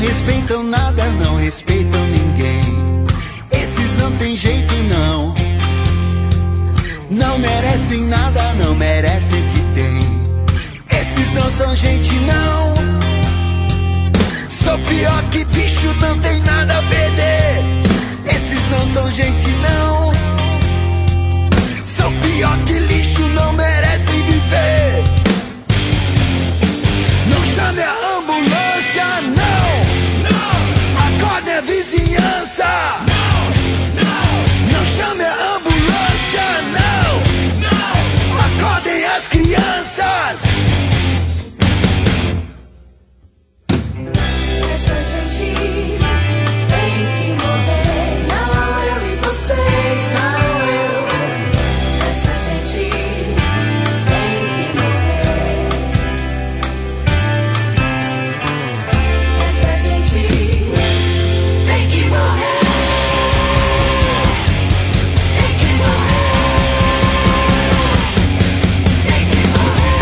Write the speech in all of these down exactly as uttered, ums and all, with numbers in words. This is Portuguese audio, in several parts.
respeitam nada, não respeitam ninguém. Esses não tem jeito não. Não merecem nada, não merecem o que tem. Esses não são gente não. Sou pior que bicho, não tem nada a perder. Esses não são gente não. São pior que lixo, não merecem viver. Não chame a ambulância, não. Não. Acorde a vizinhança. Não. Não. Não chame a ambulância, não. Não. Acordem as crianças. Essa gente tem que morrer. Não eu e você, não eu. Essa gente tem que morrer. Essa gente tem que morrer. Tem que morrer. Tem que morrer.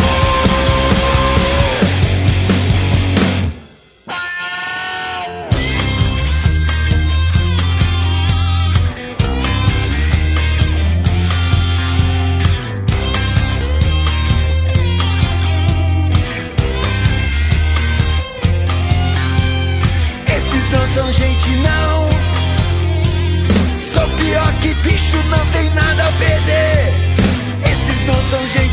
Esses não são gente não. Sou pior que bicho, não tem nada a perder. Esses não são gente